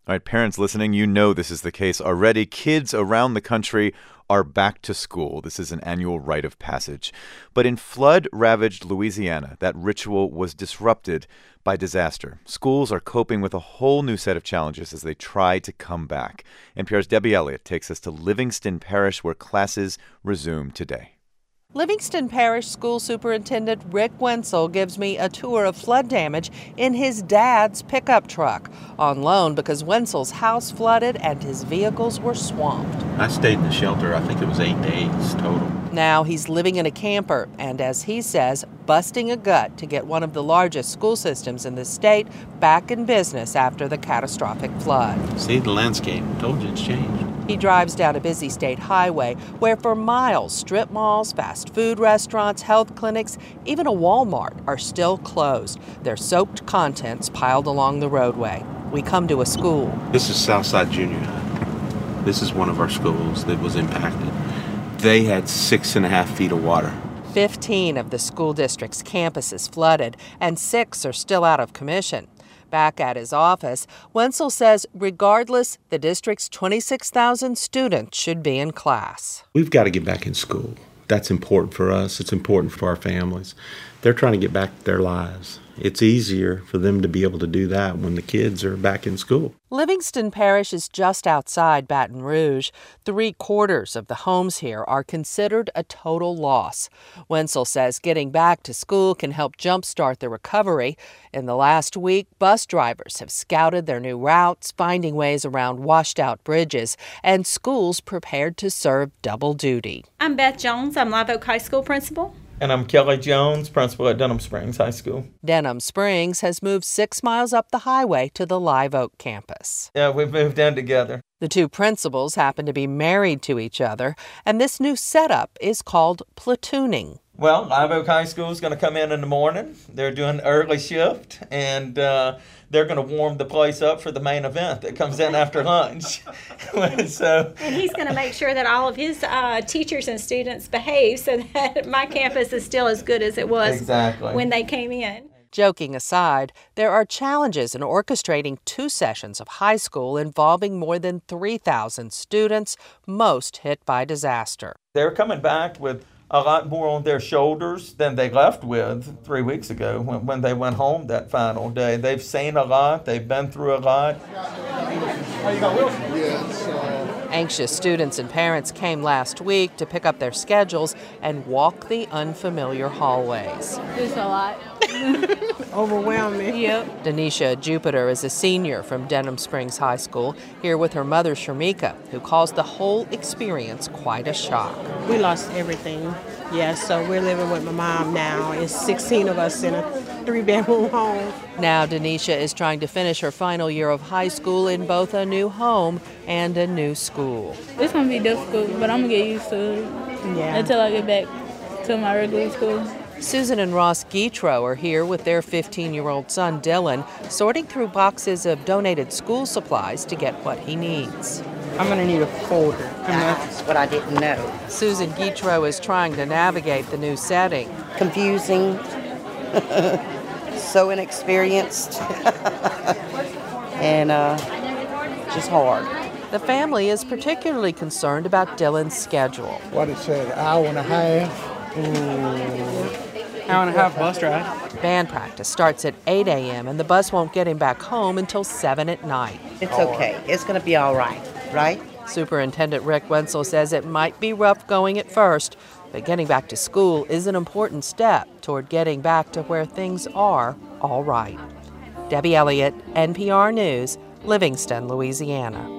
All right, parents listening, you know this is the case already. Kids around the country are back to school. This is an annual rite of passage. But in flood-ravaged Louisiana, that ritual was disrupted by disaster. Schools are coping with a whole new set of challenges as they try to come back. NPR's Debbie Elliott takes us to Livingston Parish, where classes resume today. Livingston Parish School Superintendent Rick Wenzel gives me a tour of flood damage in his dad's pickup truck, on loan because Wenzel's house flooded and his vehicles were swamped. I stayed in the shelter, I think it was 8 days total. Now he's living in a camper and, as he says, busting a gut to get one of the largest school systems in the state back in business after the catastrophic flood. See the landscape, told you it's changed. He drives down a busy state highway where for miles strip malls, fast food restaurants, health clinics, even a Walmart are still closed. Their soaked contents piled along the roadway. We come to a school. This is Southside Junior High. This is one of our schools that was impacted. They had 6.5 feet of water. 15 of the school district's campuses flooded, and 6 are still out of commission. Back at his office, Wenzel says regardless, the district's 26,000 students should be in class. We've got to get back in school. That's important for us. It's important for our families. They're trying to get back to their lives. It's easier for them to be able to do that when the kids are back in school. Livingston Parish is just outside Baton Rouge. 3/4 of the homes here are considered a total loss. Wenzel says getting back to school can help jumpstart the recovery. In the last week, bus drivers have scouted their new routes, finding ways around washed-out bridges, and schools prepared to serve double duty. I'm Beth Jones. I'm Live Oak High School principal. And I'm Kelly Jones, principal at Denham Springs High School. Denham Springs has moved 6 miles up the highway to the Live Oak campus. Yeah, we've moved in together. The two principals happen to be married to each other, and this new setup is called platooning. Well, Live Oak High School is going to come in the morning. They're doing early shift, and they're going to warm the place up for the main event that comes in after lunch. And he's going to make sure that all of his teachers and students behave so that my campus is still as good as it was when they came in. Joking aside, there are challenges in orchestrating 2 sessions of high school involving more than 3,000 students, most hit by disaster. They're coming back with a lot more on their shoulders than they left with 3 weeks ago when they went home that final day. They've seen a lot. They've been through a lot. Anxious students and parents came last week to pick up their schedules and walk the unfamiliar hallways. It's a lot. Overwhelming. Yep. Denisha Jupiter is a senior from Denham Springs High School, here with her mother, Sharmika, who calls the whole experience quite a shock. We lost everything. Yeah, so we're living with my mom now. It's 16 of us in a 3-bedroom home. Now Denisha is trying to finish her final year of high school in both a new home and a new school. It's going to be difficult, but I'm going to get used to it until I get back to my regular school. Susan and Ross Guitro are here with their 15-year-old son, Dylan, sorting through boxes of donated school supplies to get what he needs. I'm going to need a folder. That's what I didn't know. Susan Guitro is trying to navigate the new setting. Confusing, so inexperienced, and just hard. The family is particularly concerned about Dylan's schedule. What it said, hour and a half. Hour and a half bus ride. Band practice starts at 8 a.m. and the bus won't get him back home until 7 at night. It's okay. It's going to be all right, right? Superintendent Rick Wenzel says it might be rough going at first, but getting back to school is an important step toward getting back to where things are all right. Debbie Elliott, NPR News, Livingston, Louisiana.